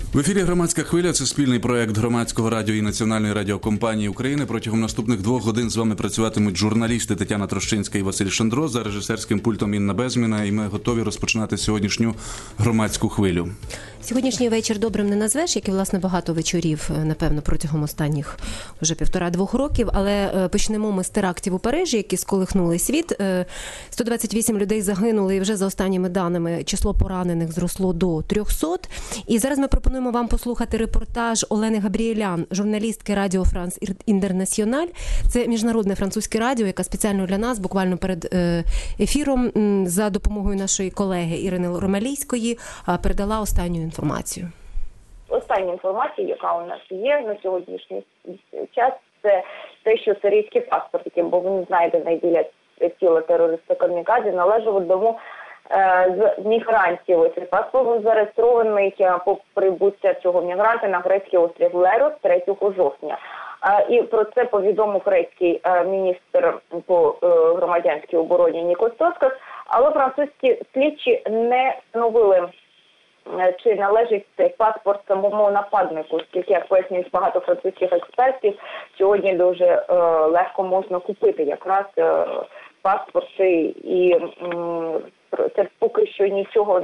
В ефірі «Громадська хвиля» – це спільний проект Громадського радіо і Національної радіокомпанії України. Протягом наступних 2 годин з вами працюватимуть журналісти Тетяна Трощинська і Василь Шандро, за режисерським пультом Інна Безміна, і ми готові розпочинати сьогоднішню громадську хвилю. Сьогоднішній вечір добрим не назвеш, як і, власне, багато вечорів, напевно, протягом останніх вже 1,5-2 років. Але почнемо ми з терактів у Парижі, які сколихнули світ. 128 людей загинули, і вже за останніми даними число поранених зросло до 300. І зараз ми пропонуємо вам послухати репортаж Олени Габріелян, журналістки Радіо Франс Інтернаціональ. Це міжнародне французьке радіо, яке спеціально для нас, буквально перед ефіром, за допомогою нашої колеги Ірини Ромалійської, передала останню інформацію. Остання інформація, яка у нас є на сьогоднішній час, це те, що сирійський паспорт, яким був не знайдений біля тіла терориста Камікадзе, належав одному з мігрантів. Цей паспорт був зареєстрований по прибуття цього мігранта на грецький острів Лерос 3 жовтня. І про це повідомив грецький міністр по громадянській обороні Нікос Тоскас, але французькі слідчі не встановили, чи належить цей паспорт самому нападнику, оскільки, як пояснюють багато французьких експертів, сьогодні дуже легко можна купити якраз паспорти, і це поки що нічого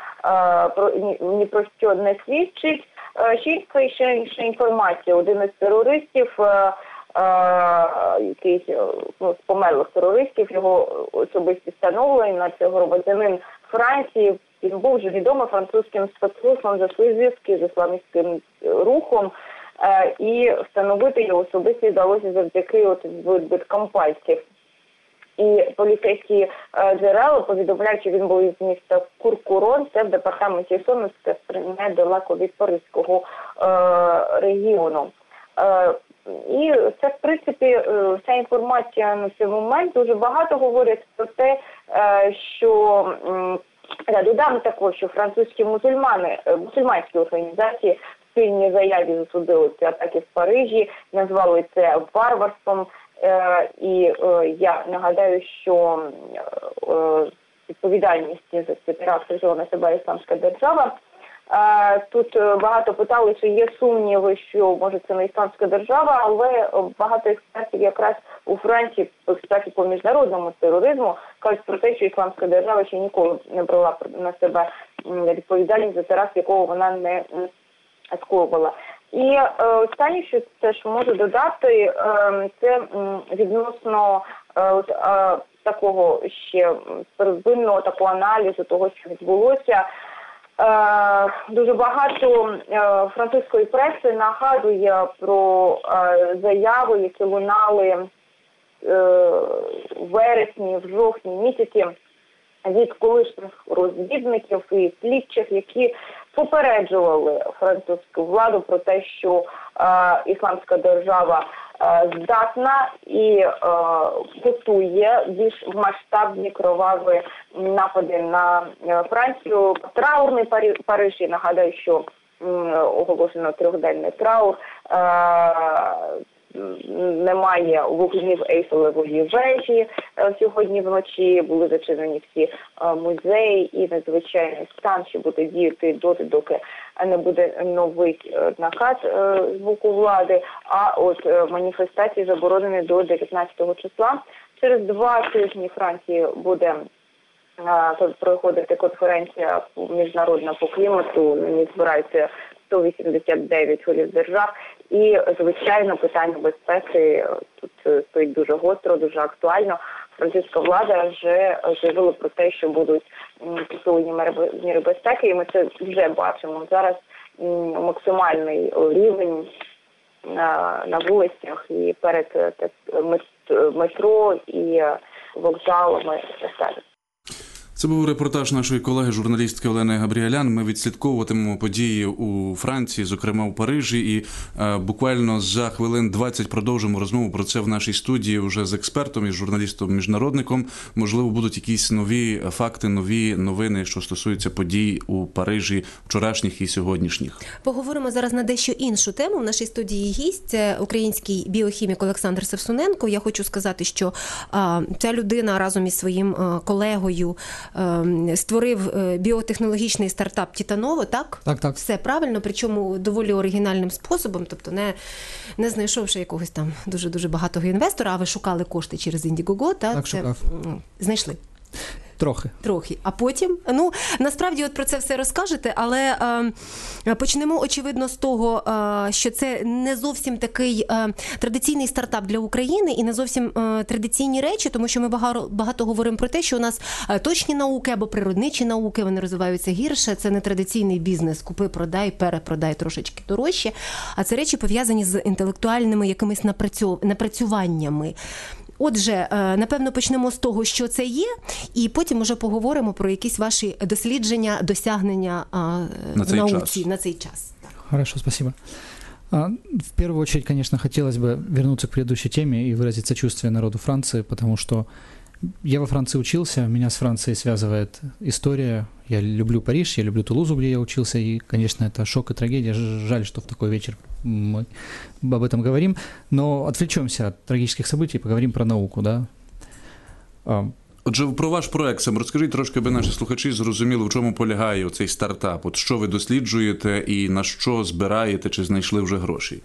ні про що не свідчить. Ще інша інформація. Один із терористів, якийсь з померлих терористів, його особисті встановлення, це громадянин Франції. Він був вже відомий французьким спецслужбам за свої зв'язки з ісламським рухом, і встановити його особисті вдалося завдяки відбиткам пальців. І поліцейські джерела повідомляють, що він був із міста Куркурон, це в департаменті Сомерська, недалеко від Паризького регіону. І це, в принципі, вся інформація на цей момент. Дуже багато говорять про те, що я додам також, що французькі мусульманські організації в спільній заяві засудили ці атаки в Парижі, назвали це варварством. І я нагадаю, що відповідальність за ці теракти взяла на себе Ісламська держава. Тут багато питали, чи є сумніви, що, може, це не Ісламська держава, але багато експертів якраз у Франції, експертів по міжнародному тероризму, кажуть про те, що Ісламська держава ще ніколи не брала на себе відповідальність за теракт, якого вона не скоювала. І останнє, що теж можу додати, це відносно такого ще первинного такого аналізу того, що відбулося. Дуже багато французької преси нагадує про заяви, які лунали в вересні, в жовтні місяці від колишніх розвідників і слідчих, які попереджували французьку владу про те, що Ісламська держава здатна і готує більш масштабні кроваві напади на Францію. Траурний Париж, я нагадаю, що оголошено 3-денний траур. Немає вогнів Ейфелевої вежі сьогодні вночі, були зачинені всі музеї, і надзвичайний стан, що буде діяти доти, доки не буде новий наказ з боку влади, а от маніфестації заборонені до 19 числа. Через 2 тижні Франції буде проходити конференція міжнародна по клімату, не збирається 189 голів держав, і, звичайно, питання безпеки тут стоїть дуже гостро, дуже актуально. Французька влада вже заявила про те, що будуть посилені міри безпеки, і ми це вже бачимо. Зараз максимальний рівень на вулицях і перед метро і вокзалами і так далі. Це був репортаж нашої колеги, журналістки Олени Габріелян. Ми відслідковуватимемо події у Франції, зокрема у Парижі, і буквально за хвилин 20 продовжимо розмову про це в нашій студії вже з експертом і журналістом-міжнародником. Можливо, будуть якісь нові факти, нові новини, що стосуються подій у Парижі, вчорашніх і сьогоднішніх. Поговоримо зараз на дещо іншу тему. В нашій студії гість – український біохімік Олександр Савсуненко. Я хочу сказати, що ця людина разом із своїм колегою створив біотехнологічний стартап Титаново, так? Так. Все правильно, причому доволі оригінальним способом, тобто не знайшовши якогось там дуже-дуже багатого інвестора, а ви шукали кошти через Indiegogo, Так, шукав. Знайшли? Трохи. А потім, насправді от про це все розкажете, але почнемо, очевидно, з того, що це не зовсім такий традиційний стартап для України і не зовсім традиційні речі, тому що ми багато говоримо про те, що у нас точні науки або природничі науки, вони розвиваються гірше, це не традиційний бізнес, купи, продай, перепродай трошечки дорожче, а це речі пов'язані з інтелектуальними якимись напрацюваннями. Отже, напевно, почнемо з того, що це є, і потім вже поговоримо про якісь ваші дослідження, досягнення в науці на цей час. Хорошо, спасибо. В первую очередь, конечно, хотелось бы вернуться к предыдущей теме и выразить сочувствие народу Франции, потому что я во Франции учился, меня с Францией связывает история. Я люблю Париж, я люблю Тулузу, где я учился, и, конечно, это шок и трагедия. Жаль, что в такой вечер мы об этом говорим. Но отвлечемся от трагических событий и поговорим про науку, да? Отже, про ваш проект сам розкажіть трошки, аби наші слухачі зрозуміли, в чому полягає цей стартап. От що ви досліджуєте і на що збираєте, чи знайшли вже гроші?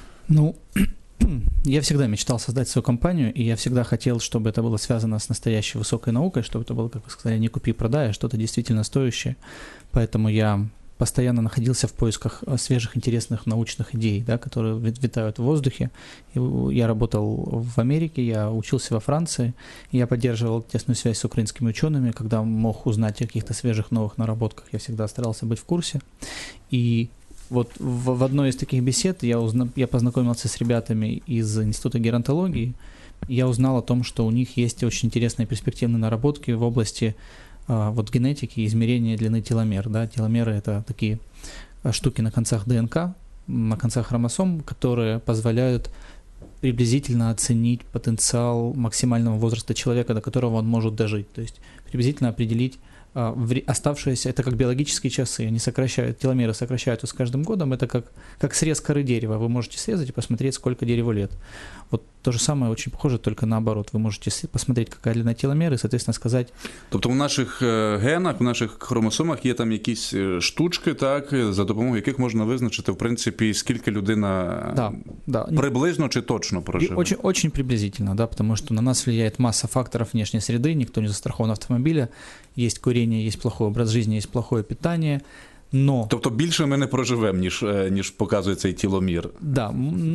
Я всегда мечтал создать свою компанию, и я всегда хотел, чтобы это было связано с настоящей высокой наукой, чтобы это было, как вы сказали, не купи-продай, а что-то действительно стоящее. Поэтому я постоянно находился в поисках свежих, интересных научных идей, да, которые витают в воздухе. Я работал в Америке, я учился во Франции, я поддерживал тесную связь с украинскими учеными, когда мог узнать о каких-то свежих новых наработках, я всегда старался быть в курсе. И вот в одной из таких бесед я познакомился с ребятами из Института геронтологии. Я узнал о том, что у них есть очень интересные перспективные наработки в области генетики и измерения длины теломер. Да? Теломеры — это такие штуки на концах ДНК, на концах хромосом, которые позволяют приблизительно оценить потенциал максимального возраста человека, до которого он может дожить. То есть приблизительно определить оставшиеся, это как биологические часы, они сокращают, теломеры сокращаются с каждым годом, это как срез коры дерева, вы можете срезать и посмотреть, сколько дереву лет. Вот то же самое очень похоже, только наоборот, вы можете посмотреть, какая длина теломеры, и, соответственно, сказать... Тобто в наших генах, в наших хромосомах є там якісь штучки, так, за допомогою яких можна визначити, в принципі, скільки людина приблизно чи точно проживе? Очень, очень приблизительно, да, потому что на нас влияет масса факторов внешней среды, никто не застрахован от автомобиля, есть курение, есть плохой образ жизни, есть плохое питание, но... Тобто більше ми не проживемо, ніж показує цей теломер. Да,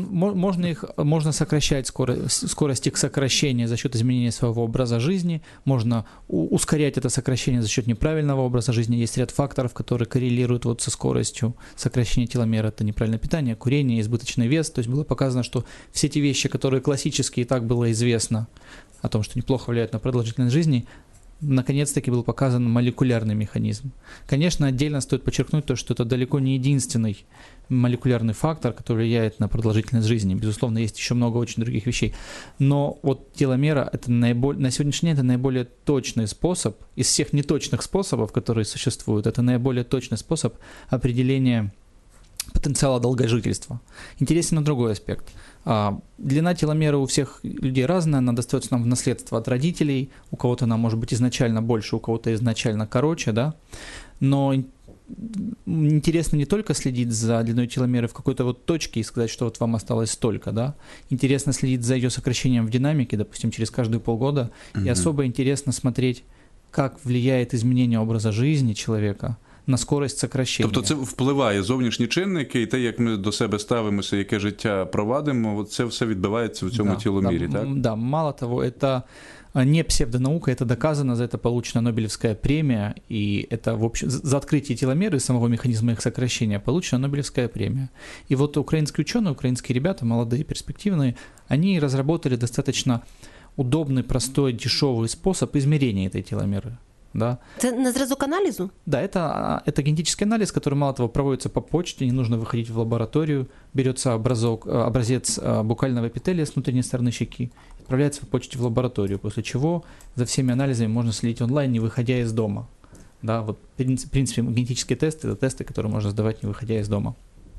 можно сокращать скорость их сокращения за счет изменения своего образа жизни, можно ускорять это сокращение за счет неправильного образа жизни. Есть ряд факторов, которые коррелируют вот со скоростью сокращения теломера. Это неправильное питание, курение, избыточный вес. То есть было показано, что все те вещи, которые классически и так было известно о том, что неплохо влияют на продолжительность жизни, наконец-таки был показан молекулярный механизм. Конечно, отдельно стоит подчеркнуть то, что это далеко не единственный молекулярный фактор, который влияет на продолжительность жизни. Безусловно, есть еще много очень других вещей. Но вот теломера — это на сегодняшний день это наиболее точный способ, из всех неточных способов, которые существуют, это наиболее точный способ определения потенциала долгожительства. Интересен другой аспект. Длина теломера у всех людей разная, она достается нам в наследство от родителей, у кого-то она может быть изначально больше, у кого-то изначально короче, да, но интересно не только следить за длиной теломеры в какой-то вот точке и сказать, что вот вам осталось столько, да, интересно следить за ее сокращением в динамике, допустим, через каждые полгода, и особо интересно смотреть, как влияет изменение образа жизни человека на скорость сокращення. Тобто це впливає зовнішні чинники, і те, як ми до себе ставимося, яке життя провадимо, це все відбувається в цьому теломірі, так? Да, мало того, это не псевдонаука, это доказано, за это получена Нобелевская премия, и это в общем, за открытие теломеры и самого механизма их сокращения получена Нобелевская премия. И вот украинские ученые, украинские ребята, молодые, перспективные, они разработали достаточно удобный, простой, дешевый способ измерения этой теломеры. Да. Это на зразок анализу? Да, это генетический анализ, который, мало того, проводится по почте, не нужно выходить в лабораторию, берется образец букального эпителия с внутренней стороны щеки, отправляется по почте в лабораторию, после чего за всеми анализами можно следить онлайн, не выходя из дома. Да, вот, в принципе, генетические тесты — это тесты, которые можно сдавать, не выходя из дома.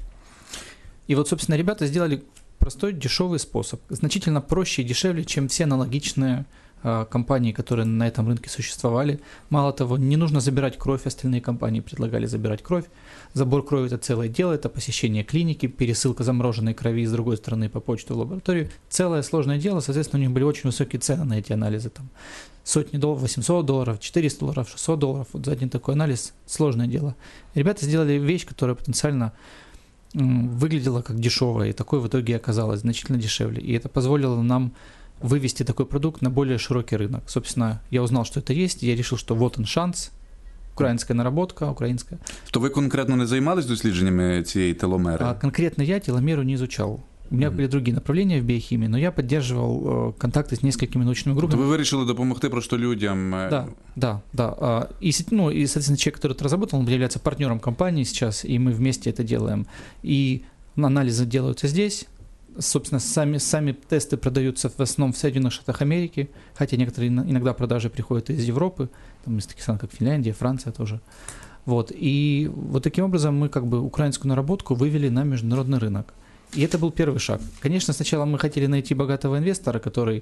И вот, собственно, ребята сделали простой, дешевый способ, значительно проще и дешевле, чем все аналогичные компаний, которые на этом рынке существовали. Мало того, не нужно забирать кровь, остальные компании предлагали забирать кровь. Забор крови – это целое дело, это посещение клиники, пересылка замороженной крови с другой стороны по почту в лабораторию. Целое сложное дело, соответственно, у них были очень высокие цены на эти анализы. Там сотни долларов, $800, $400, $600. Вот за один такой анализ – сложное дело. Ребята сделали вещь, которая потенциально выглядела как дешевая, и такой в итоге оказалась значительно дешевле. И это позволило нам вывести такой продукт на более широкий рынок. Собственно, я узнал, что это есть, и я решил, что вот он шанс. Українська наработка, українська. То ви конкретно не займались дослідженнями цієї теломери? Конкретно я теломеру не изучал. У меня были другие направления в биохимии, но я поддерживал контакты с несколькими научными группами. То ви вирішили допомогти просто людям? Да. И, соответственно, человек, который это разработал, он является партнером компании сейчас, и мы вместе это делаем. И анализы делаются здесь. Собственно, сами тесты продаются в основном в Соединенных Штатах Америки, хотя некоторые иногда продажи приходят из Европы, там из таких стран, как Финляндия, Франция тоже. Вот. И вот таким образом мы как бы украинскую наработку вывели на международный рынок. И это был первый шаг. Конечно, сначала мы хотели найти богатого инвестора, который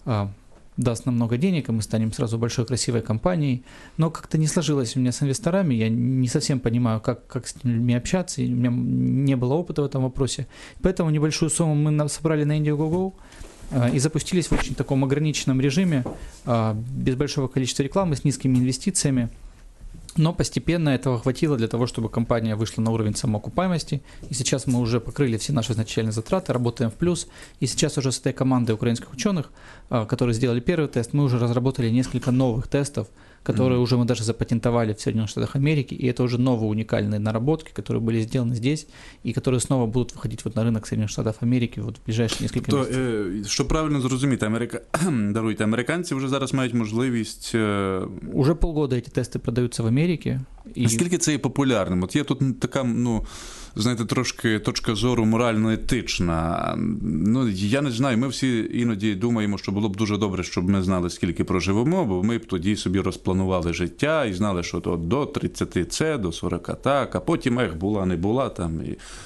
даст нам много денег, и мы станем сразу большой красивой компанией, но как-то не сложилось у меня с инвесторами, я не совсем понимаю, как с этими людьми общаться, и у меня не было опыта в этом вопросе. Поэтому небольшую сумму мы собрали на Indiegogo и запустились в очень таком ограниченном режиме, без большого количества рекламы, с низкими инвестициями. Но постепенно этого хватило для того, чтобы компания вышла на уровень самоокупаемости. И сейчас мы уже покрыли все наши изначальные затраты, работаем в плюс. И сейчас уже с этой командой украинских ученых, которые сделали первый тест, мы уже разработали несколько новых тестов, которые уже мы даже запатентовали в Соединенных Штатах Америки. И это уже новые уникальные наработки, которые были сделаны здесь, и которые снова будут выходить вот на рынок Соединенных Штатов Америки вот в ближайшие несколько месяцев. Щоб правильно зрозуміти, американці вже зараз мають можливість... Уже полгода эти тесты продаются в Америке. Наскільки це є популярним? От є тут така, знаєте, трошки точка зору морально-етична. Я не знаю, ми всі іноді думаємо, що було б дуже добре, щоб ми знали, скільки проживемо, бо ми б тоді собі розпланували життя і знали, що то до 30 це, до 40 так, а потім, була, не була там.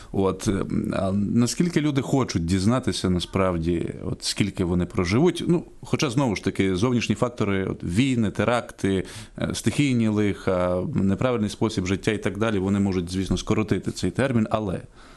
А наскільки люди хочуть дізнатися насправді, скільки вони проживуть? Хоча, знову ж таки, зовнішні фактори, війни, теракти, стихійні лиха, неправильний спосіб життя і так далі, вони можуть, звісно, скоротити цей термін, але...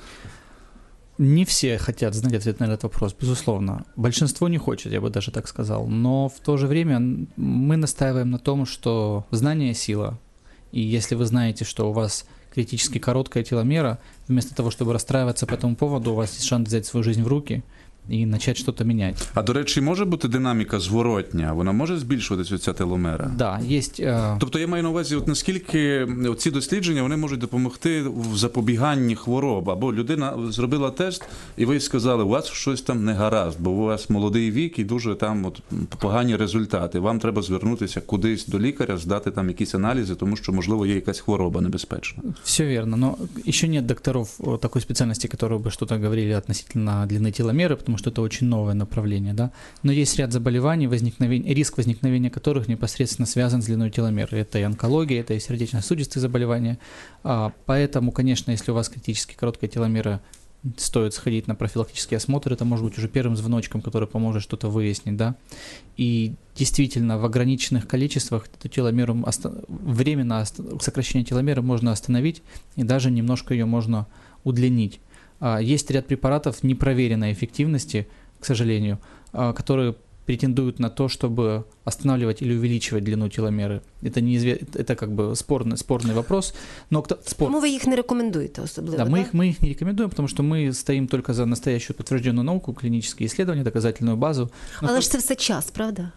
Не все хотят знать ответ на этот вопрос, безусловно. Большинство не хочет, я бы даже так сказал. Но в то же время мы настаиваем на том, что знание – сила. И если вы знаете, что у вас критически короткая теломера, вместо того, чтобы расстраиваться по этому поводу, у вас есть шанс взять свою жизнь в руки і почати щось міняти. А, до речі, може бути динаміка зворотня? Вона може збільшуватися, ця теломера? Да, є. Тобто я маю на увазі, наскільки ці дослідження, вони можуть допомогти в запобіганні хвороб? Або людина зробила тест, і ви сказали, у вас щось там не гаразд, бо у вас молодий вік і дуже там погані результати. Вам треба звернутися кудись до лікаря, здати там якісь аналізи, тому що, можливо, є якась хвороба небезпечна. Все верно, но еще нет докторов такой специальности, которые бы что-то говорили относительно длины теломеры, потому что это очень новое направление, да. Но есть ряд заболеваний, риск возникновения которых непосредственно связан с длиной теломеры. Это и онкология, это и сердечно-сосудистые заболевания. Поэтому, конечно, если у вас критически короткая теломера, стоит сходить на профилактический осмотр, это может быть уже первым звоночком, который поможет что-то выяснить, да. И действительно, в ограниченных количествах эту теломеру, временно сокращение теломеры можно остановить, и даже немножко ее можно удлинить. Есть ряд препаратов непроверенной эффективности, к сожалению, которые претендуют на то, чтобы останавливать или увеличивать длину теломеры. Это как бы спорный вопрос. Но Тому ви їх не рекомендуєте особливо, да? Мы их не рекомендуем, потому что мы стоим только за настоящую подтвержденную науку, клинические исследования, доказательную базу. Але ж це все час, правда?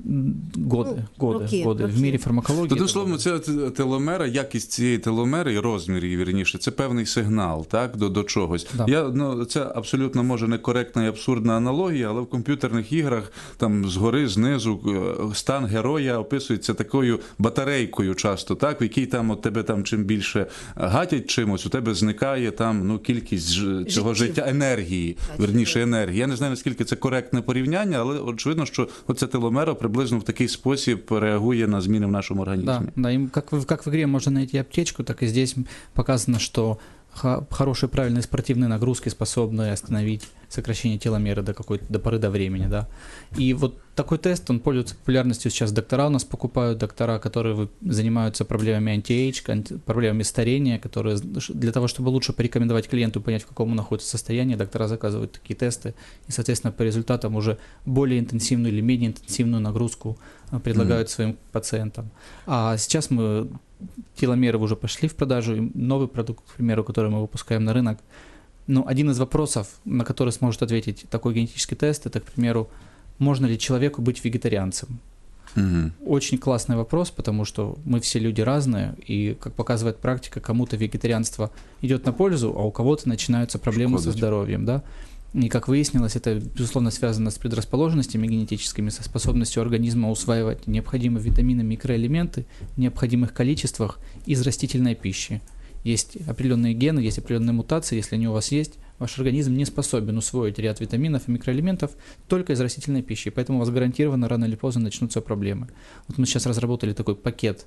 Годи. В мірі фармакології. Тобто, словно, ця теломера, якість цієї теломери і розмір її, вірніше, це певний сигнал, так, до чогось. Да. Це абсолютно, може, некоректна і абсурдна аналогія, але в комп'ютерних іграх там згори, знизу стан героя описується такою батарейкою часто, так, в якій там от тебе там чим більше гатять чимось, у тебе зникає там, кількість цього життя, енергії, вірніше, енергії. Я не знаю, наскільки це коректне порівняння, але очевидно, що оця теломера приблизно в такий спосіб реагує на зміни в нашому організмі. Да, и как в игре можно найти аптечку, так и здесь показано, что хорошие правильные спортивные нагрузки способны остановить сокращение теломеры до поры до времени, да. И вот такой тест, он пользуется популярностью сейчас. Доктора у нас покупают, доктора, которые занимаются проблемами анти-эйдж, проблемами старения, которые для того, чтобы лучше порекомендовать клиенту, понять, в каком он находится состоянии, доктора заказывают такие тесты, и, соответственно, по результатам уже более интенсивную или менее интенсивную нагрузку предлагают своим пациентам. А сейчас теломеры уже пошли в продажу, и новый продукт, к примеру, который мы выпускаем на рынок. Ну, один из вопросов, на который сможет ответить такой генетический тест, это, к примеру, можно ли человеку быть вегетарианцем? Очень классный вопрос, потому что мы все люди разные, и, как показывает практика, кому-то вегетарианство идет на пользу, а у кого-то начинаются проблемы со здоровьем, да. И, как выяснилось, это, безусловно, связано с предрасположенностями генетическими, со способностью организма усваивать необходимые витамины, микроэлементы в необходимых количествах из растительной пищи. Есть определенные гены, есть определенные мутации, если они у вас есть, ваш организм не способен усвоить ряд витаминов и микроэлементов только из растительной пищи, поэтому у вас гарантированно рано или поздно начнутся проблемы. Вот мы сейчас разработали такой пакет,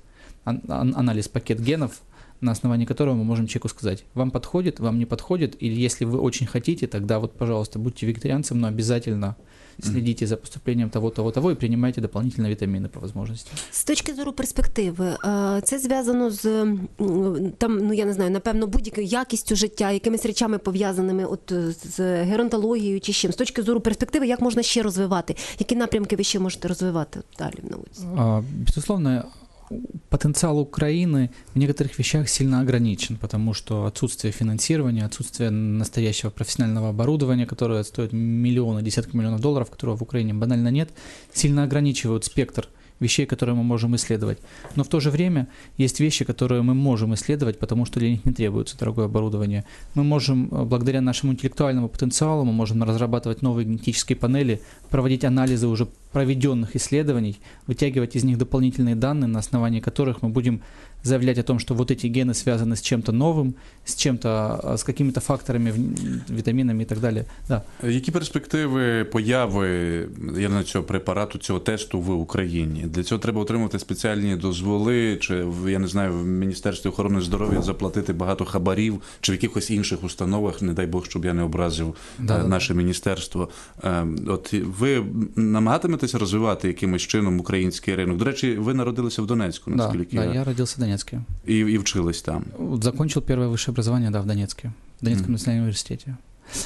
пакет генов, на основании которого мы можем человеку сказать, вам подходит, вам не подходит, или если вы очень хотите, тогда вот, пожалуйста, будьте вегетарианцем, но обязательно слідіть за поступлением того і приймайте дополнительні вітаміни по можливості. З точки зору перспективи, це зв'язано з, там, ну я не знаю, напевно, будь-якою якістю життя, якимись речами пов'язаними от з геронтологією чи чим. З точки зору перспективи, як можна ще розвивати? Які напрямки ви ще можете розвивати далі в науці? Безусловно, потенциал Украины в некоторых вещах сильно ограничен, потому что отсутствие финансирования, отсутствие настоящего профессионального оборудования, которое стоит миллионы, десятки миллионов долларов, которого в Украине банально нет, сильно ограничивают спектр вещей, которые мы можем исследовать. Но в то же время есть вещи, которые мы можем исследовать, потому что для них не требуется дорогое оборудование. Мы можем, благодаря нашему интеллектуальному потенциалу, мы можем разрабатывать новые генетические панели, проводить анализы уже проведенных исследований, вытягивать из них дополнительные данные, на основании которых мы будем заявлять о том, что вот эти гены связаны с чем-то новым, с чем-то, с какими-то факторами, вітамінами і так далі. Да. Які перспективи появи цього препарату, цього тесту в Україні? Для цього треба отримати спеціальні дозволи, чи, я не знаю, в Міністерстві охорони здоров'я заплатити багато хабарів, чи в якихось інших установах, не дай Бог, щоб я не образив наше міністерство. От ви намагатиметеся розвивати якимось чином український ринок? До речі, ви народилися в Донецьку, наскільки я родився в Донецке. И училась там. Закончил первое высшее образование, в Донецке, в Донецком национальном университете.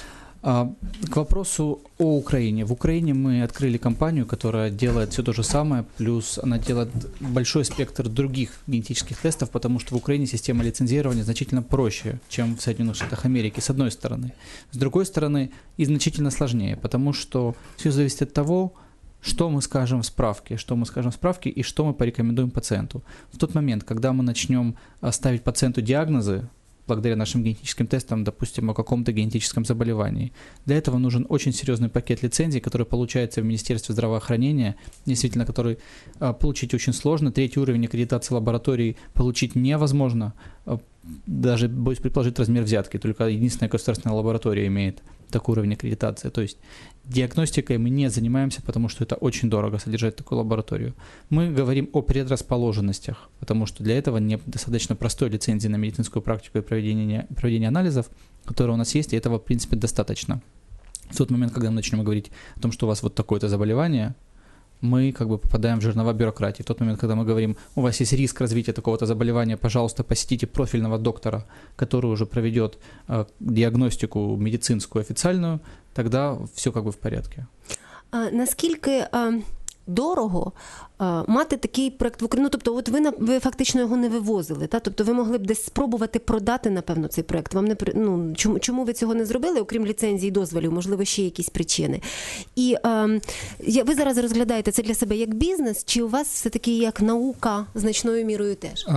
К вопросу о Украине. В Украине мы открыли компанию, которая делает все то же самое, плюс она делает большой спектр других генетических тестов, потому что в Украине система лицензирования значительно проще, чем в Соединенных Штатах Америки, с одной стороны. С другой стороны, и значительно сложнее, потому что все зависит от того, что мы скажем в справке, и что мы порекомендуем пациенту. В тот момент, когда мы начнем ставить пациенту диагнозы, благодаря нашим генетическим тестам, допустим, о каком-то генетическом заболевании, для этого нужен очень серьезный пакет лицензий, который получается в Министерстве здравоохранения, действительно, который получить очень сложно. 3-й уровень аккредитации лабораторий получить невозможно, даже, боюсь предположить, размер взятки, только единственная государственная лаборатория имеет такой уровень аккредитации. То есть диагностикой мы не занимаемся, потому что это очень дорого содержать такую лабораторию. Мы говорим о предрасположенностях, потому что для этого недостаточно простой лицензии на медицинскую практику и проведение анализов, которые у нас есть, и этого, в принципе, достаточно. В тот момент, когда мы начнем говорить о том, что у вас вот такое-то заболевание, мы как бы попадаем в жернова бюрократии. В тот момент, когда мы говорим, у вас есть риск развития такого-то заболевания, пожалуйста, посетите профильного доктора, который уже проведет диагностику медицинскую официальную, тогда все как бы в порядке. Наскільки дорого мати такий проект в Україні? Ну, тобто, от ви фактично його не вивозили, та? Тобто ви могли б десь спробувати продати, напевно, цей проект. Вам не чому ви цього не зробили, окрім ліцензії і дозволів? Можливо, ще якісь причини. І ви зараз розглядаєте це для себе як бізнес, чи у вас все-таки як наука значною мірою теж?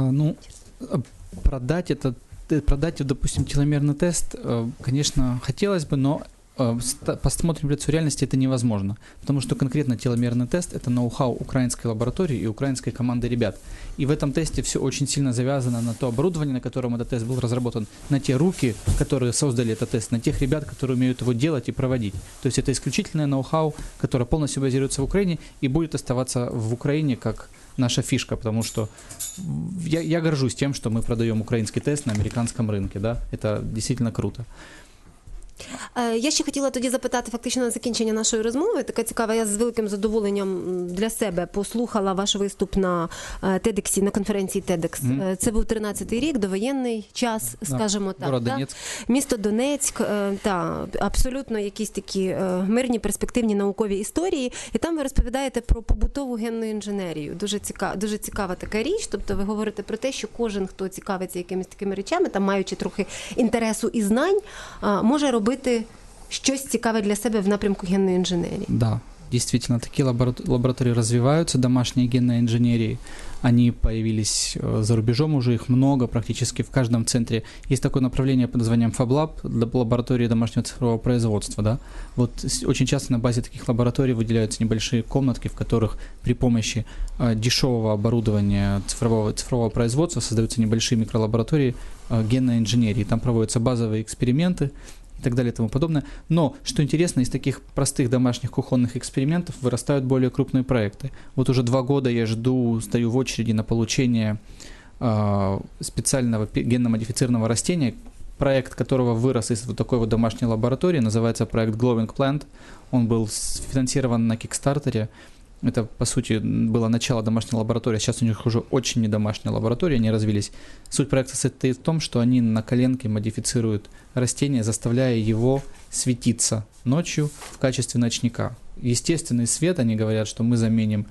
Продать, допустим, теломерный тест, конечно, хотелось бы, но посмотрим лицо реальности, это невозможно, потому что конкретно теломерный тест – это ноу-хау украинской лаборатории и украинской команды ребят. И в этом тесте все очень сильно завязано на то оборудование, на котором этот тест был разработан, на те руки, которые создали этот тест, на тех ребят, которые умеют его делать и проводить. То есть это исключительное ноу-хау, которое полностью базируется в Украине и будет оставаться в Украине как наша фишка, потому что я горжусь тем, что мы продаем украинский тест на американском рынке, да, это действительно круто. Я ще хотіла тоді запитати фактично на закінчення нашої розмови. Така цікава, я з великим задоволенням для себе послухала ваш виступ на TEDx, на конференції TEDx. Це був 13-й рік, довоєнний час, скажімо так. Город Донецьк. Місто Донецьк, абсолютно якісь такі мирні, перспективні наукові історії. І там ви розповідаєте про побутову генну інженерію. Дуже цікава така річ. Тобто ви говорите про те, що кожен, хто цікавиться якимись такими речами, там маючи трохи інтересу і знань, може робити щось цікаве для себе в напрямку генної інженерії. Да, действительно, такие лаборатории развиваются, домашние генной инженерии. Они появились за рубежом, уже их много, практически в каждом центре. Есть такое направление под названием FabLab, лаборатории домашнего цифрового производства. Да? Вот очень часто на базе таких лабораторий выделяются небольшие комнатки, в которых при помощи дешевого оборудования цифрового производства создаются небольшие микролаборатории генной инженерии. Там проводятся базовые эксперименты и так далее и тому подобное. Но, что интересно, из таких простых домашних кухонных экспериментов вырастают более крупные проекты. Вот уже 2 года я стою в очереди на получение специального генно-модифицированного растения, проект которого вырос из вот такой вот домашней лаборатории, называется проект Glowing Plant. Он был финансирован на Кикстартере. Это, по сути, было начало домашней лаборатории. Сейчас у них уже очень не домашняя лаборатория, они развились. Суть проекта состоит в том, что они на коленке модифицируют растение, заставляя его светиться ночью в качестве ночника. Естественный свет, они говорят, что мы заменим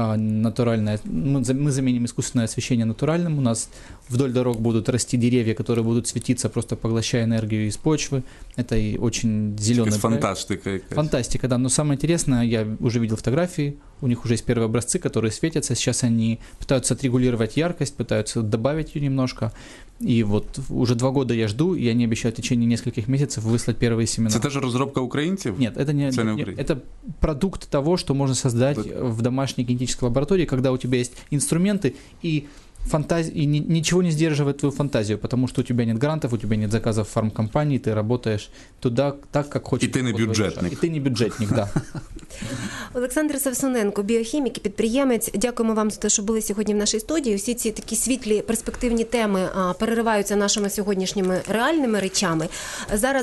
мы заменим искусственное освещение натуральным. У нас вдоль дорог будут расти деревья, которые будут светиться, просто поглощая энергию из почвы. Это и очень зеленый проект. Фантастика. Фантастика, да. Но самое интересное, я уже видел фотографии, у них уже есть первые образцы, которые светятся. Сейчас они пытаются отрегулировать яркость, пытаются добавить ее немножко. И вот уже 2 года я жду, и они обещают в течение нескольких месяцев выслать первые семена. Это тоже разработка украинцев? Нет, это не это продукт того, что можно создать в домашней генетической лаборатории, когда у тебя есть инструменты и и ничего не сдерживает твою фантазию, потому что у тебя нет грантов, у тебя нет заказов фармкомпаний, ты работаешь туда так, как хочешь. И ты не бюджетник. И ты не бюджетник, да. Олександр Савсоненко, біохімік і підприємець. Дякуємо вам за те, що були сьогодні в нашій студії. Усі ці такі світлі перспективні теми перериваються нашими сьогоднішніми реальними речами. Зараз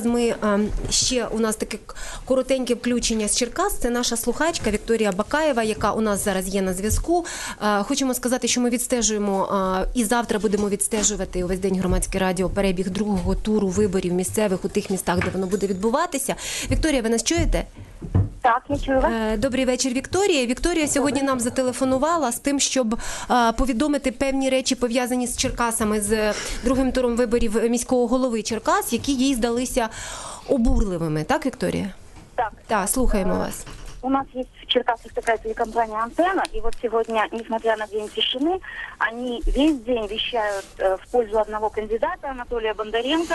у нас таке коротеньке включення з Черкас. Це наша слухачка Вікторія Бакаєва, яка у нас зараз є на зв'язку. Хочемо сказати, що ми відстежуємо і завтра будемо відстежувати увесь день Громадське радіо перебіг 2-го туру виборів місцевих у тих містах, де воно буде відбуватися. Вікторія, ви нас чуєте? Так, я чую вас. Добрий вечір, Вікторія. Вікторія сьогодні нам зателефонувала з тим, щоб повідомити певні речі, пов'язані з Черкасами, з 2-м туром виборів міського голови Черкас, які їй здалися обурливими. Так, Вікторія? Так. Так, слухаємо вас. У нас есть в Черкасах такая телекомпания «Антенна», и вот сегодня, несмотря на День тишины, они весь день вещают в пользу одного кандидата, Анатолия Бондаренко,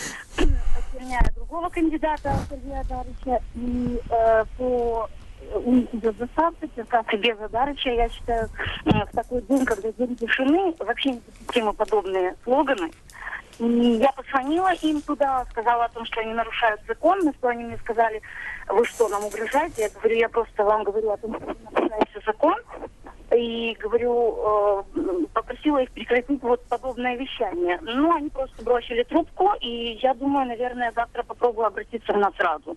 очерняя другого кандидата, Сергея Дарыча, и по улице Заставки, Черкасы без Дарыча, я считаю, в такой день, когда День тишины, вообще недопустимы подобные слоганы. И я позвонила им туда, сказала о том, что они нарушают закон, на что они мне сказали: вы что, нам угрожаете? Я говорю, я просто вам говорю о том, что вы нарушаете закон. И говорю, попросила их прекратить вот подобное вещание. Ну, они просто бросили трубку, и я думаю, наверное, завтра попробую обратиться в Нацраду,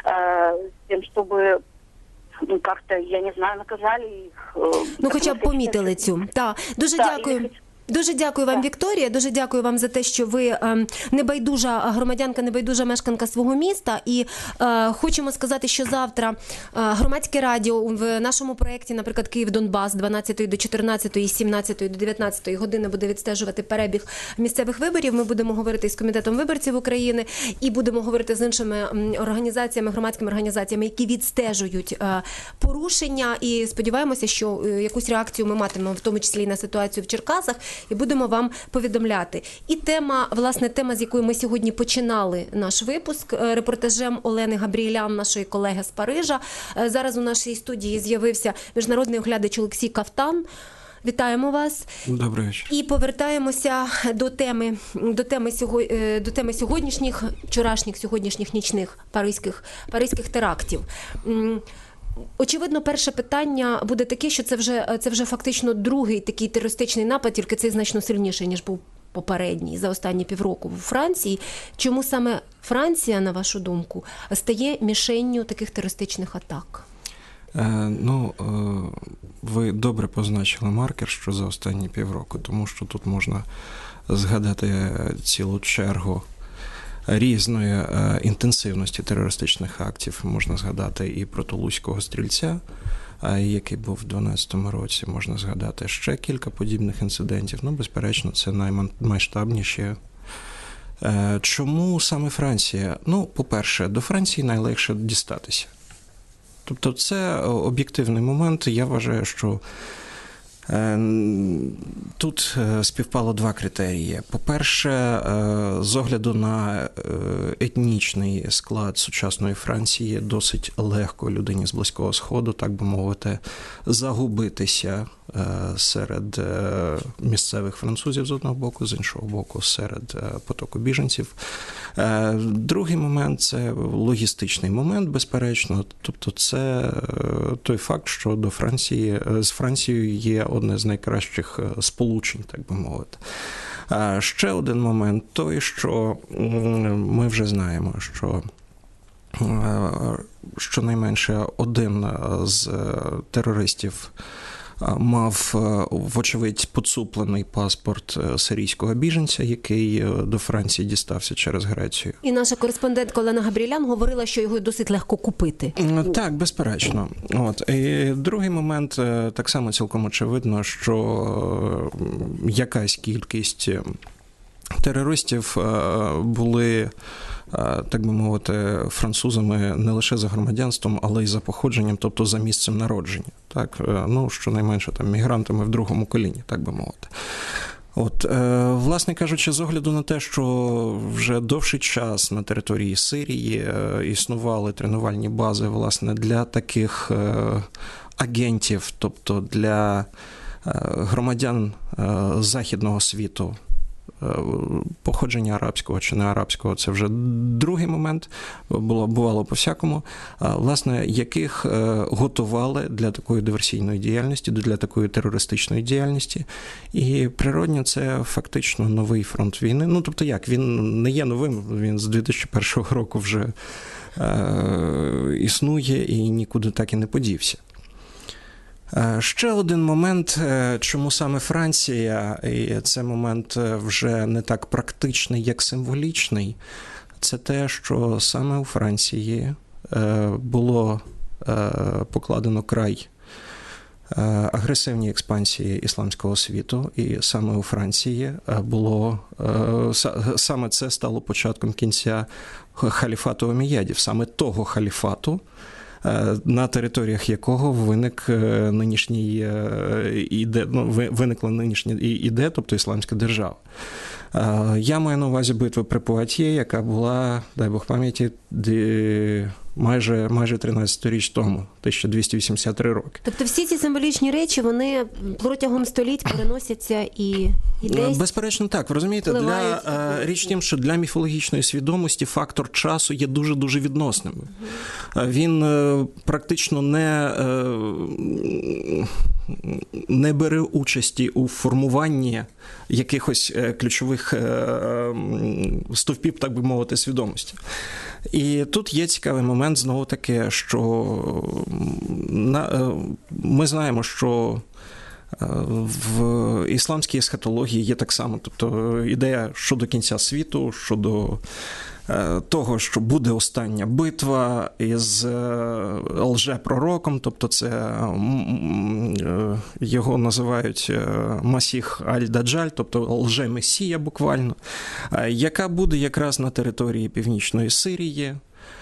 с тем, чтобы как-то, я не знаю, наказали их. Хоча б помітили цю. Так, дуже дякую. Дуже дякую вам, Вікторія, дуже дякую вам за те, що ви небайдужа громадянка, небайдужа мешканка свого міста. І хочемо сказати, що завтра Громадське радіо в нашому проєкті, наприклад, «Київ-Донбас» з 12 до 14, з 17 до 19 години буде відстежувати перебіг місцевих виборів. Ми будемо говорити з Комітетом виборців України і будемо говорити з іншими організаціями, громадськими організаціями, які відстежують порушення. І сподіваємося, що якусь реакцію ми матимемо, в тому числі і на ситуацію в Черкасах, і будемо вам повідомляти. І тема, з якої ми сьогодні починали наш випуск, репортажем Олени Габріелян, нашої колеги з Парижа. Зараз у нашій студії з'явився міжнародний оглядач Олексій Кафтан. Вітаємо вас. Добрий вечір. І повертаємося до теми сьогоднішніх, вчорашніх, сьогоднішніх нічних паризьких терактів. Очевидно, перше питання буде таке, що це вже фактично другий такий терористичний напад, тільки цей значно сильніший, ніж був попередній, за останні півроку у Франції. Чому саме Франція, на вашу думку, стає мішенню таких терористичних атак? Ви добре позначили маркер, що за останні півроку, тому що тут можна згадати цілу чергу різної інтенсивності терористичних актів. Можна згадати і про Тулузького стрільця, який був в 2012 році. Можна згадати ще кілька подібних інцидентів. Безперечно, це наймасштабніші. Чому саме Франція? По-перше, до Франції найлегше дістатися. Тобто це об'єктивний момент. Я вважаю, що тут співпало два критерії. По-перше, з огляду на етнічний склад сучасної Франції досить легко людині з Близького Сходу, так би мовити, загубитися серед місцевих французів з одного боку, з іншого боку серед потоку біженців. Другий момент – це логістичний момент, безперечно. Тобто це той факт, що з Францією є одне з найкращих сполучень, так би мовити. Ще один момент той, що ми вже знаємо, що щонайменше один з терористів мав, вочевидь, поцуплений паспорт сирійського біженця, який до Франції дістався через Грецію. І наша кореспондентка Олена Габріелян говорила, що його досить легко купити. Так, безперечно. І другий момент, так само цілком очевидно, що якась кількість терористів були, так би мовити, французами не лише за громадянством, але й за походженням, тобто за місцем народження. Так? Щонайменше мігрантами в другому коліні, так би мовити. Власне кажучи, з огляду на те, що вже довший час на території Сирії існували тренувальні бази, власне, для таких агентів, тобто для громадян західного світу, походження арабського чи не арабського, це вже другий момент, бувало по-всякому, власне, яких готували для такої диверсійної діяльності, для такої терористичної діяльності. І природньо це фактично новий фронт війни. Тобто як, він не є новим, він з 2001 року вже існує і нікуди так і не подівся. Ще один момент, чому саме Франція, і це момент вже не так практичний, як символічний, це те, що саме у Франції було покладено край агресивній експансії ісламського світу, і саме у Франції саме це стало початком кінця халіфату омейядів, саме того халіфату, на територіях якого виникла нинішня ідея, тобто Ісламська держава. Я маю на увазі битву при Пуат'є, яка була, дай Бог пам'яті, майже 13-річ тому, 1283 роки. Тобто всі ці символічні речі, вони протягом століть переносяться і десь... Безперечно, так. Ви розумієте, річ тим, що для міфологічної свідомості фактор часу є дуже-дуже відносним. Він практично не бере участі у формуванні якихось ключових стовпів, так би мовити, свідомості. І тут є цікавий момент, знову таки, що ми знаємо, що в ісламській есхатології є так само, тобто ідея щодо кінця світу, щодо того, що буде остання битва із лжепророком, тобто це його називають Масіх Аль-Даджаль, тобто лже-месія буквально, яка буде якраз на території Північної Сирії.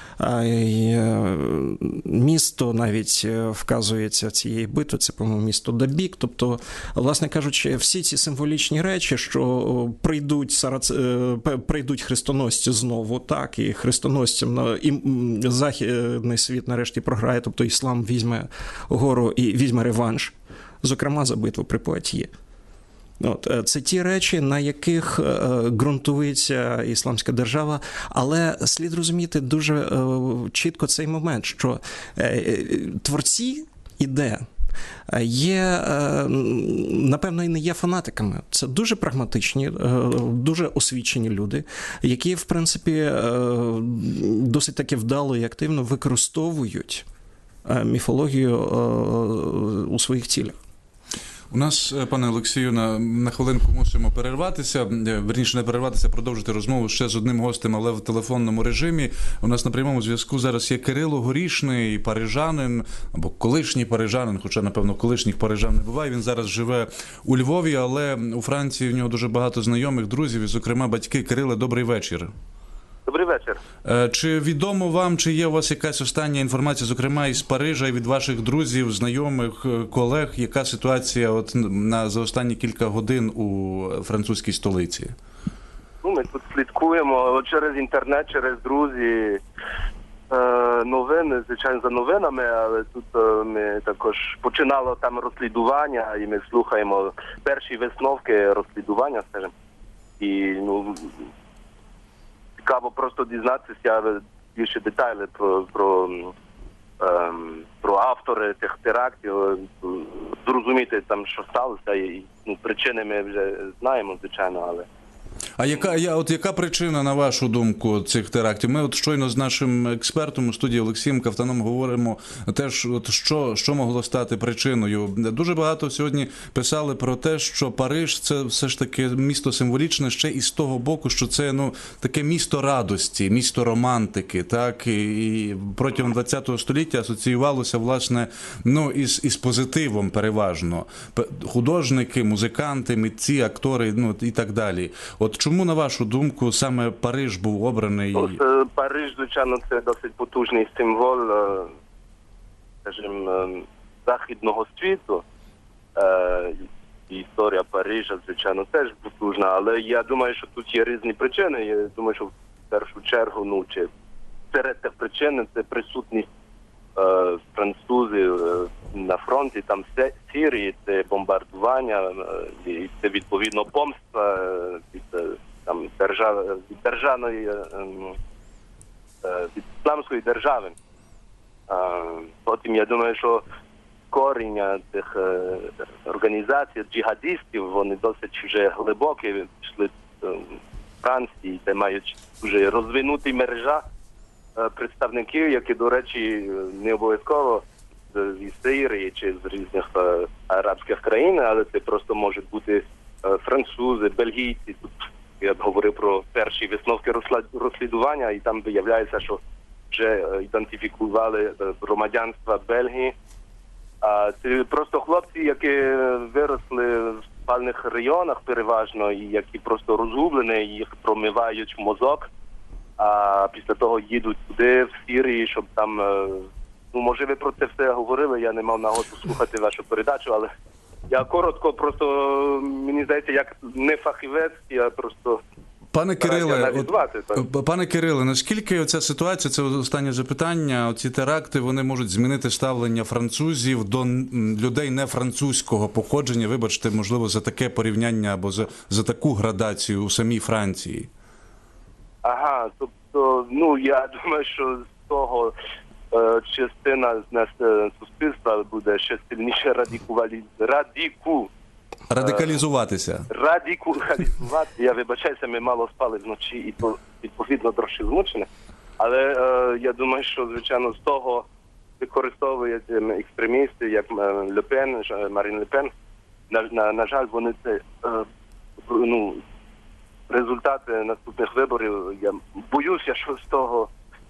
Місто навіть вказується цієї битви, це, по-моєму, місто Дабік. Тобто, власне кажучи, всі ці символічні речі, що прийдуть хрестоносці знову, так, і хрестоносцям, і західний світ нарешті програє, тобто іслам візьме гору і візьме реванш, зокрема за битву при Пуат'є. Це ті речі, на яких ґрунтується Ісламська держава, але слід розуміти дуже чітко цей момент, що творці ідей напевно, і не є фанатиками. Це дуже прагматичні, дуже освічені люди, які, в принципі, досить таки вдало і активно використовують міфологію у своїх цілях. У нас, пане Олексію, на хвилинку мусимо перерватися, верніше не перерватися, продовжити розмову ще з одним гостем, але в телефонному режимі. У нас на прямому зв'язку зараз є Кирило Горішний, парижанин, або колишній парижанин, хоча, напевно, колишніх парижан не буває. Він зараз живе у Львові, але у Франції в нього дуже багато знайомих, друзів, і, зокрема, батьки. Кириле, добрий вечір. Добрий вечір. Чи відомо вам, чи є у вас якась остання інформація, зокрема із Парижа, і від ваших друзів, знайомих, колег, яка ситуація за останні кілька годин у французькій столиці? Ми тут слідкуємо через інтернет, через друзі, новини, звичайно, за новинами, але тут ми також починало там розслідування, і ми слухаємо перші висновки розслідування, скажімо. І, цікаво просто дізнатися більше деталі про автори цих терактів, зрозуміти там, що сталося, і причини ми вже знаємо, звичайно, але... А яка причина, на вашу думку, цих терактів? Ми щойно з нашим експертом у студії Олексієм Кафтаном говоримо теж, що могло стати причиною. Дуже багато сьогодні писали про те, що Париж – це все ж таки місто символічне ще і з того боку, що це таке місто радості, місто романтики, так? І протягом ХХ століття асоціювалося, власне, із позитивом переважно. Художники, музиканти, митці, актори, і так далі. От чому, на вашу думку, саме Париж був обраний? Париж, звичайно, це досить потужний символ, скажімо, західного світу. Історія Парижа, звичайно, теж потужна, але я думаю, що тут є різні причини. Я думаю, що в першу чергу, чи серед тих причин це присутність французів на фронті, там Сирії, це бомбардування, і це відповідно помста від ісламської держави. Потім я думаю, що коріння цих організацій, джихадистів, вони досить вже глибокі, пішли в Франції, де мають вже розвинути мережа представників, які, до речі, не обов'язково з Сирії чи з різних арабських країн, але це просто можуть бути французи, бельгійці. Тут я говорив про перші висновки розслідування, і там виявляється, що вже ідентифікували громадянство Бельгії. Це просто хлопці, які виросли в спальних районах переважно, і які просто розгублені, їх промивають в мозок, а після того їдуть туди, в Сирії, щоб там... може ви про це все говорили, я не мав нагоду слухати вашу передачу, але я коротко, просто, мені здається, як не фахівець, я просто... Пане Кириле, наскільки ця ситуація, це останнє запитання, оці теракти, вони можуть змінити ставлення французів до людей не французького походження, вибачте, можливо, за таке порівняння або за таку градацію у самій Франції? Ага, тобто, я думаю, що з того частина з нас суспільства буде ще сильніше радикалізуватися. Радикалізувати. Я вибачаюся, ми мало спали вночі і то відповідно трошки змучені. Але я думаю, що, звичайно, з того використовують екстремісти, як Марін Ле Пен. На жаль, вони це, результати наступних виборів, я боюся, що з того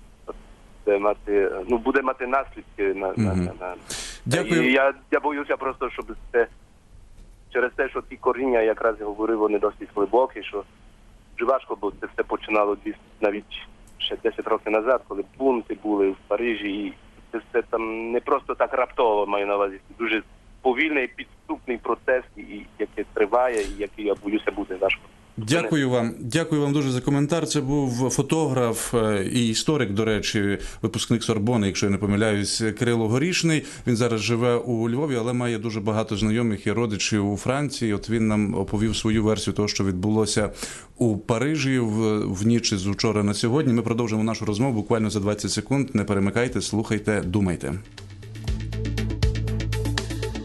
буде мати наслідки. Дякую. І я боюся просто, щоб це через те, що ті коріння, якраз я говорив, вони досить глибокі, що дуже важко, бо це все починало навіть ще 10 років назад, коли бунти були в Парижі, і це все там не просто так раптово, маю на увазі, дуже повільний підступний процес, який триває, і який, я боюся, буде важко. Дякую вам дуже за коментар. Це був фотограф і історик, до речі, випускник Сорбони, якщо я не помиляюсь, Кирило Горішний. Він зараз живе у Львові, але має дуже багато знайомих і родичів у Франції. От він нам оповів свою версію того, що відбулося у Парижі в ніч з вчора на сьогодні. Ми продовжимо нашу розмову буквально за 20 секунд. Не перемикайте, слухайте, думайте.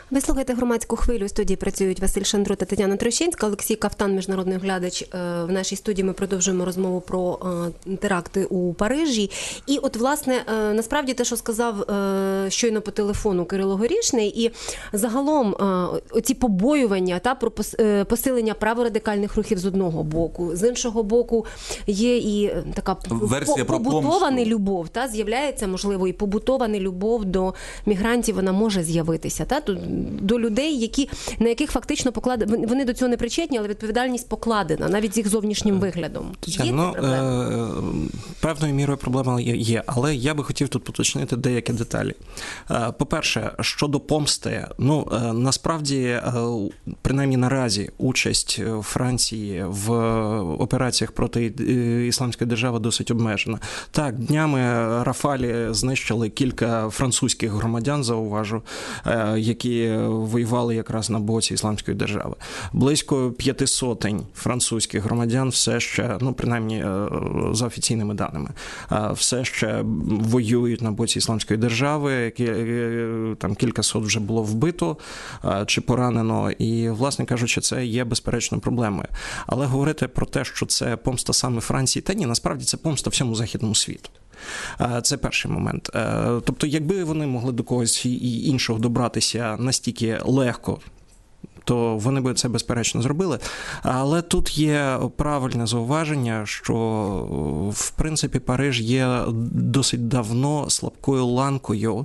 Ви слухаєте громадську хвилю. У студії працюють Василь Шандро та Тетяна Трощинська. Олексій Кафтан, міжнародний оглядач. В нашій студії ми продовжуємо розмову про теракти у Парижі. І от, власне, насправді те, що сказав щойно по телефону Кирило Горішний, і загалом оці побоювання та про посилення праворадикальних рухів з одного боку, з іншого боку є і така побутована любов, та з'являється, можливо, і побутована любов до мігрантів, вона може з'явитися, та до людей, на яких фактично вони до цього не причетні, але відповідальність покладена, навіть з їх зовнішнім виглядом. Є певною мірою проблема є, але я би хотів тут поточнити деякі деталі. По-перше, щодо помсти, насправді, принаймні наразі, участь Франції в операціях проти Ісламської держави досить обмежена. Так, днями Рафалі знищили кілька французьких громадян, зауважу, які воювали якраз на боці Ісламської держави. Близько 500 французьких громадян все ще, принаймні за офіційними даними, все ще воюють на боці Ісламської держави, там кількасот вже було вбито чи поранено, і, власне кажучи, це є безперечно проблемою. Але говорити про те, що це помста саме Франції, та ні, насправді це помста всьому західному світу. Це перший момент. Тобто, якби вони могли до когось іншого добратися настільки легко, то вони би це безперечно зробили. Але тут є правильне зауваження, що, в принципі, Париж є досить давно слабкою ланкою,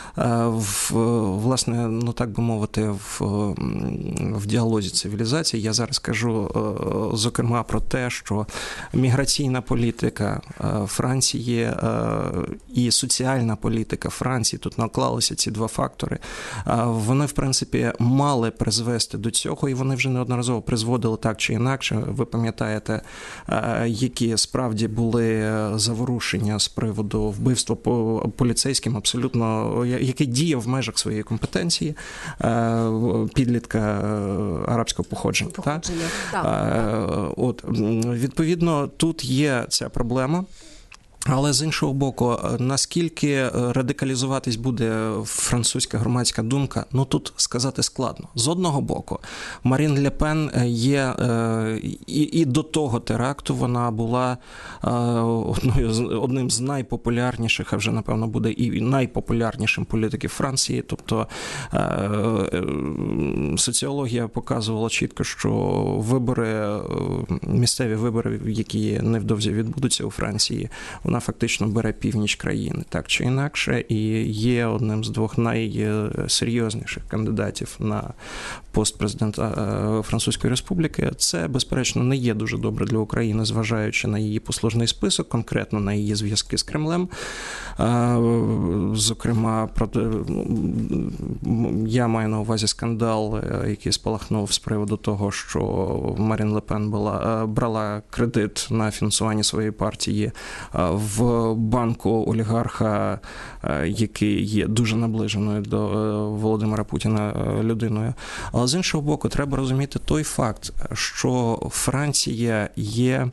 власне, так би мовити, в діалозі цивілізації. Я зараз кажу, зокрема, про те, що міграційна політика Франції і соціальна політика Франції, тут наклалися ці два фактори, вони, в принципі, мали призвести до цього, і вони вже неодноразово призводили так чи інакше. Ви пам'ятаєте, які справді були заворушення з приводу вбивства поліцейським, абсолютно, який діяв в межах своєї компетенції, підлітка арабського походження. Відповідно, тут є ця проблема. Але з іншого боку, наскільки радикалізуватись буде французька громадська думка, тут сказати складно. З одного боку, Марін Ле Пен є, і до того теракту вона була одним з найпопулярніших, а вже, напевно, буде і найпопулярнішим політиків Франції. Тобто соціологія показувала чітко, що місцеві вибори, які невдовзі відбудуться у Франції, вона фактично бере північ країни, так чи інакше, і є одним з двох найсерйозніших кандидатів на пост президента Французької Республіки. Це, безперечно, не є дуже добре для України, зважаючи на її послужний список, конкретно на її зв'язки з Кремлем. Зокрема, я маю на увазі скандал, який спалахнув з приводу того, що Марін Ле Пен брала кредит на фінансування своєї партії в банку олігарха, який є дуже наближеною до Володимира Путіна людиною. Але з іншого боку, треба розуміти той факт, що Франція є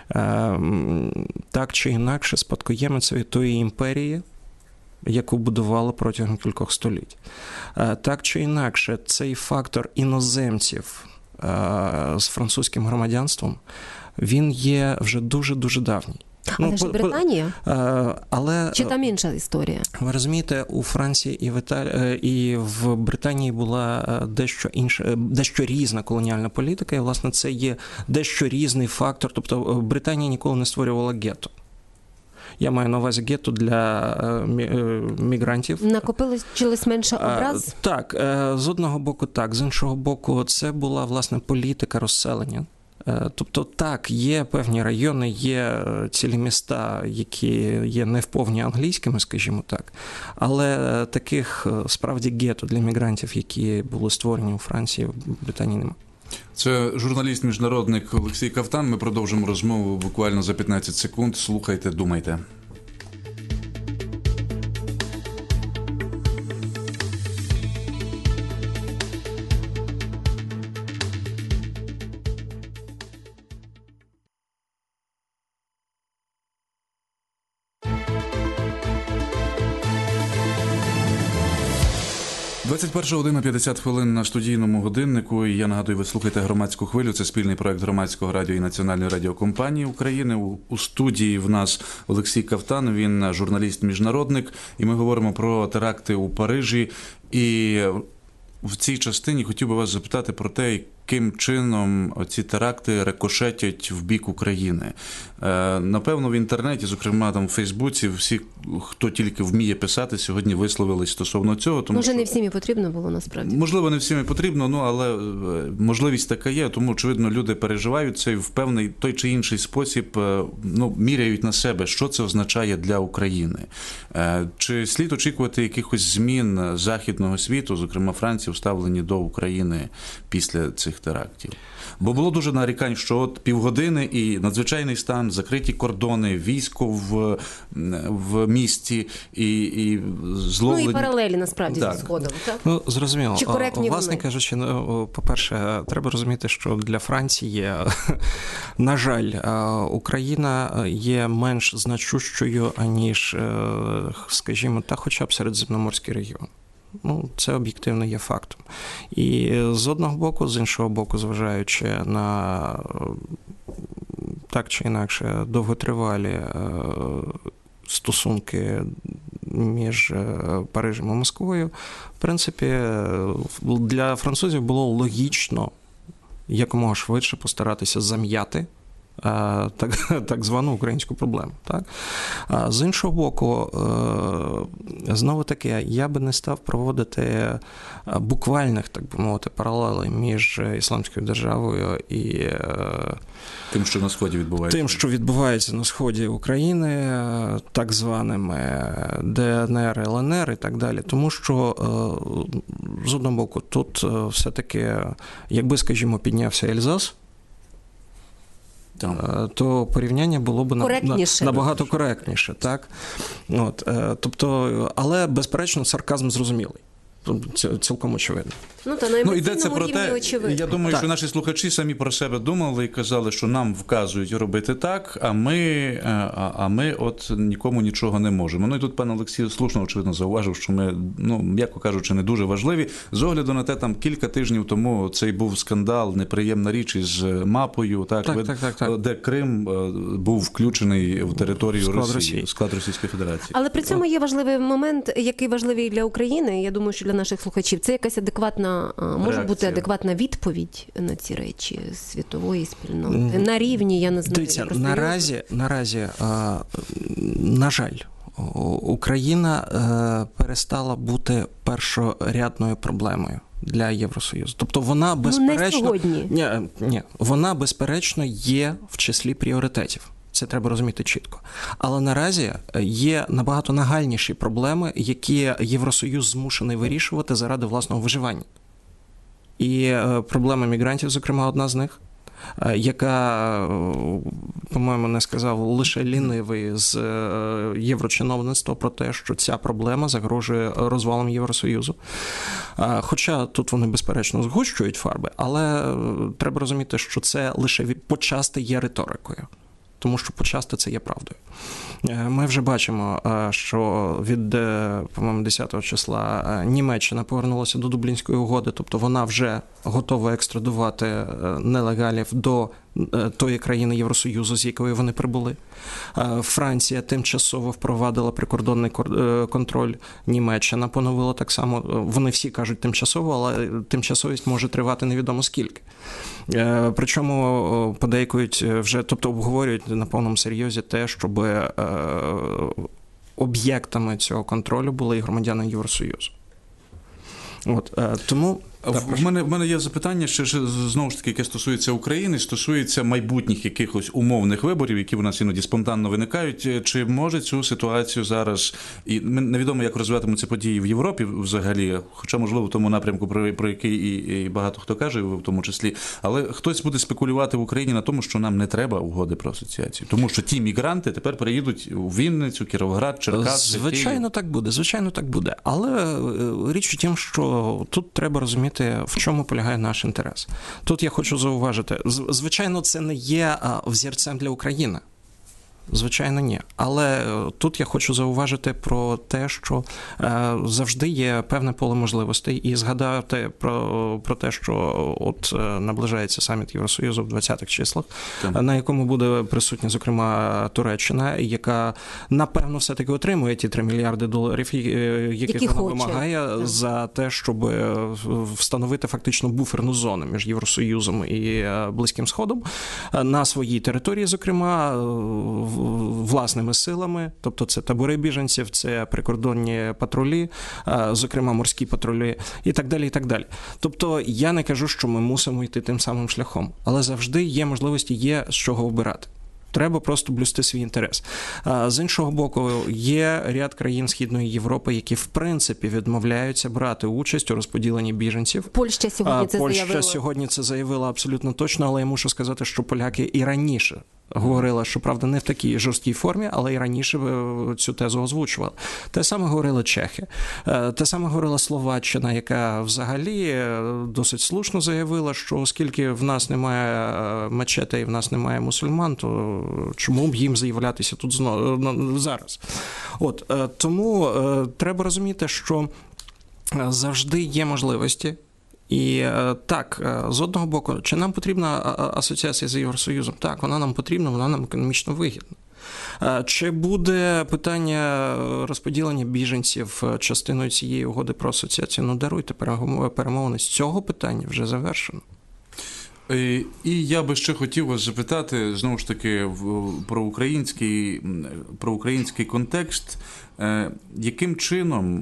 так чи інакше спадкоємицею тої імперії, яку будували протягом кількох століть. Так чи інакше, цей фактор іноземців з французьким громадянством, він є вже дуже-дуже давній. Але ж Британія? Але, чи там інша історія? Ви розумієте, у Франції і в Британії була дещо різна колоніальна політика, і, власне, це є дещо різний фактор. Тобто Британія ніколи не створювала гетто. Я маю на увазі гетто для мігрантів. Накопилось менше образ? Так, з одного боку так, з іншого боку це була, власне, політика розселення. Тобто так, є певні райони, є цілі міста, які є не вповні англійськими, скажімо так, але таких справді гетто для мігрантів, які були створені у Франції, в Британії немає. Це журналіст-міжнародник Олексій Кафтан. Ми продовжимо розмову буквально за 15 секунд. Слухайте, думайте. 21:50 на студійному годиннику. І я нагадую, ви слухаєте «Громадську хвилю». Це спільний проект Громадського радіо і Національної радіокомпанії України. У студії в нас Олексій Кавтан, він журналіст-міжнародник. І ми говоримо про теракти у Парижі. І в цій частині хотів би вас запитати про те, яким чином ці теракти рикошетять в бік України. Напевно, в інтернеті, зокрема там в Фейсбуці, всі, хто тільки вміє писати, сьогодні висловились стосовно цього. Тому може, не всім і потрібно було, насправді? Можливо, не всім і потрібно, але можливість така є, тому, очевидно, люди переживають це і в певний той чи інший спосіб міряють на себе, що це означає для України. Чи слід очікувати якихось змін західного світу, зокрема Франції, в ставленні до України після цих терактів? Бо було дуже нарікань, що от півгодини і надзвичайний стан, закриті кордони, військо в місті і зловлені... Ну і паралелі, насправді, зі Сходом. Так? Зрозуміло. Чи коректні власне вони? кажучи, по-перше, треба розуміти, що для Франції, на жаль, Україна є менш значущою, аніж, скажімо, хоча б Середземноморський регіон. Це об'єктивно є фактом. І з одного боку, з іншого боку, зважаючи на так чи інакше довготривалі стосунки між Парижем і Москвою, в принципі, для французів було логічно якомога швидше постаратися зам'яти так звану українську проблему. Так? З іншого боку, знову таки, я би не став проводити буквальних, так би мовити, паралелей між Ісламською державою і тим, що на Сході відбувається. Тим, що відбувається на Сході України, так званими ДНР, ЛНР і так далі. Тому що, з одного боку, тут все-таки, якби, скажімо, піднявся Ельзас, то порівняння було б набагато коректніше. Так? Але, безперечно, сарказм зрозумілий. Цілком очевидно. Йдеться про те, я думаю, що наші слухачі самі про себе думали і казали, що нам вказують робити так, а ми от нікому нічого не можемо. І тут пан Олексій слушно, очевидно, зауважив, що ми, м'яко кажучи, не дуже важливі. З огляду на те, там кілька тижнів тому цей був скандал, неприємна річ із мапою, де Крим був включений в територію Росії, в склад Російської Федерації. Але при цьому є важливий момент, який важливий для України, я думаю, що для наших слухачів. Це якась адекватна, може бути адекватна відповідь на ці речі світової спільноти. На рівні, я не знаю. Дивіться, наразі, на жаль, Україна перестала бути першорядною проблемою для Євросоюзу. Тобто вона безперечно... вона безперечно є в числі пріоритетів. Це треба розуміти чітко. Але наразі є набагато нагальніші проблеми, які Євросоюз змушений вирішувати заради власного виживання. І проблема мігрантів, зокрема, одна з них, яка, по-моєму, не сказав лише лінивий з єврочиновництва про те, що ця проблема загрожує розвалом Євросоюзу. Хоча тут вони, безперечно, згущують фарби, але треба розуміти, що це лише почасти є риторикою. Тому що почасти це є правдою. Ми вже бачимо, що від, по-моєму, 10 числа Німеччина повернулася до Дублінської угоди, тобто вона вже готова екстрадувати нелегалів до тої країни Євросоюзу, з якої вони прибули. Франція тимчасово впровадила прикордонний контроль, Німеччина поновила так само. Вони всі кажуть тимчасово, але тимчасовість може тривати невідомо скільки. Причому подейкують вже, тобто обговорюють на повному серйозі те, щоб об'єктами цього контролю були і громадяни Євросоюзу. Тому В мене є запитання, ще знову ж таки, яке стосується України, стосується майбутніх якихось умовних виборів, які в нас іноді спонтанно виникають. Чи може цю ситуацію зараз, і невідомо, як розвиватимуться події в Європі взагалі, хоча, можливо, в тому напрямку, про який і багато хто каже, в тому числі, але хтось буде спекулювати в Україні на тому, що нам не треба угоди про асоціацію. Тому що ті мігранти тепер переїдуть у Вінницю, Кіровоград, Черкаси, Київ. Звичайно, так буде. Але річ у тім, що тут треба розуміти, в чому полягає наш інтерес. Тут я хочу зауважити, звичайно, це не є взірцем для України. Звичайно, ні. Але тут я хочу зауважити про те, що завжди є певне поле можливостей, і згадати про те, що от наближається саміт Євросоюзу в 20-х числах, на якому буде присутня, зокрема, Туреччина, яка, напевно, все-таки отримує ті $3 мільярди, яких вона вимагає за те, щоб встановити фактично буферну зону між Євросоюзом і Близьким Сходом на своїй території, зокрема, власними силами, тобто це табори біженців, це прикордонні патрулі, зокрема морські патрулі і так далі, і так далі. Тобто я не кажу, що ми мусимо йти тим самим шляхом, але завжди є можливості, є з чого обирати. Треба просто блюсти свій інтерес. З іншого боку, є ряд країн Східної Європи, які, в принципі, відмовляються брати участь у розподіленні біженців. Польща сьогодні це заявила абсолютно точно, але я мушу сказати, що поляки і раніше говорила, що, правда, не в такій жорсткій формі, але і раніше цю тезу озвучувала. Те саме говорили чехи. Те саме говорила Словаччина, яка взагалі досить слушно заявила, що оскільки в нас немає мечетей, в нас немає мусульман, то чому б їм заявлятися тут зараз? Тому треба розуміти, що завжди є можливості. І так, з одного боку, чи нам потрібна асоціація з Євросоюзом? Так, вона нам потрібна, вона нам економічно вигідна. Чи буде питання розподілення біженців частиною цієї угоди про асоціацію? Ну, даруйте, перемовини з цього питання вже завершено. І я би ще хотів вас запитати, знову ж таки, про український контекст. Яким чином,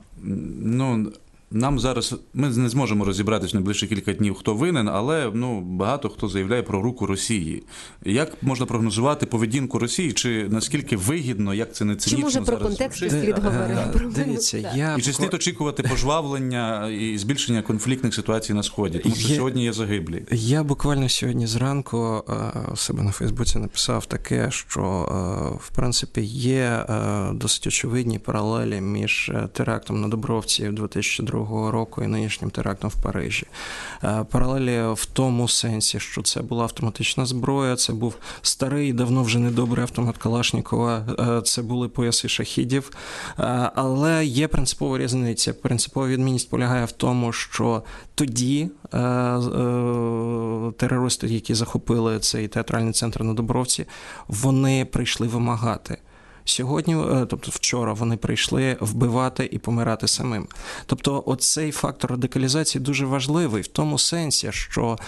нам зараз, ми не зможемо розібратися в найближчі кілька днів, хто винен, але багато хто заявляє про руку Росії. Як можна прогнозувати поведінку Росії, чи наскільки вигідно, як це не цинічно зараз? Чи може про контекст слід говорити? Дивіться, і чи слід очікувати пожвавлення і збільшення конфліктних ситуацій на Сході? Тому що сьогодні є загиблі. Я буквально сьогодні зранку у себе на Фейсбуці написав таке, що в принципі є досить очевидні паралелі між терактом на Дубровці в 2002 року і нинішнім терактом в Парижі. Паралелі в тому сенсі, що це була автоматична зброя, це був старий, давно вже недобрий автомат Калашнікова, це були пояси шахідів, але є принципова різниця. Принципова відмінність полягає в тому, що тоді терористи, які захопили цей театральний центр на Дубровці, вони прийшли вимагати. Сьогодні, тобто вчора, вони прийшли вбивати і помирати самим. Тобто оцей фактор радикалізації дуже важливий в тому сенсі, що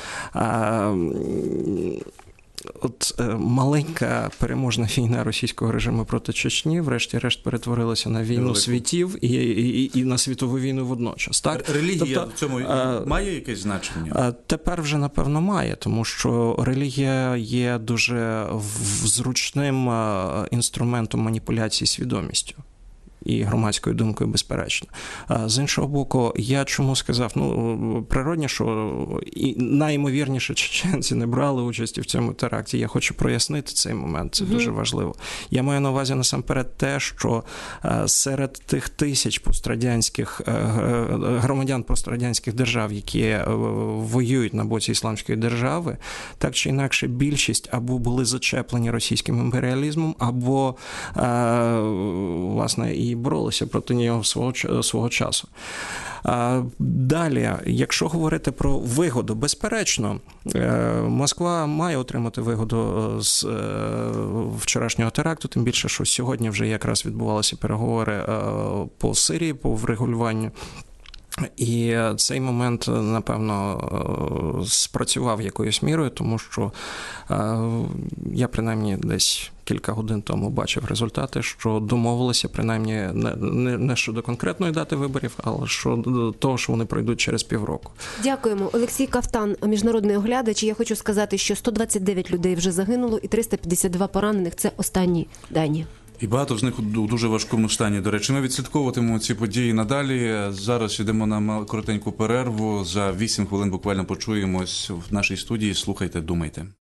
маленька переможна війна російського режиму проти Чечні врешті-решт перетворилася на війну світів і на світову війну водночас. Так? Релігія в цьому має якесь значення? Тепер вже, напевно, має, тому що релігія є дуже зручним інструментом маніпуляції свідомістю і громадською думкою, безперечно. З іншого боку, я чому сказав, природно, що і найімовірніше чеченці не брали участі в цьому теракті. Я хочу прояснити цей момент, це дуже важливо. Я маю на увазі насамперед те, що серед тих тисяч пострадянських громадян пострадянських держав, які воюють на боці Ісламської держави, так чи інакше більшість або були зачеплені російським імперіалізмом, або, власне, і боролися проти нього свого часу. Далі, якщо говорити про вигоду, безперечно, Москва має отримати вигоду з вчорашнього теракту, тим більше, що сьогодні вже якраз відбувалися переговори по Сирії, по врегулюванню. І цей момент, напевно, спрацював якоюсь мірою, тому що я, принаймні, десь кілька годин тому бачив результати, що домовилися, принаймні, не щодо конкретної дати виборів, але щодо того, що вони пройдуть через півроку. Дякуємо. Олексій Кафтан, міжнародний оглядач. Я хочу сказати, що 129 людей вже загинуло і 352 поранених – це останні дані. І багато з них у дуже важкому стані. До речі, ми відслідковуватимемо ці події надалі. Зараз йдемо на коротеньку перерву. За 8 хвилин буквально почуємось в нашій студії. Слухайте, думайте.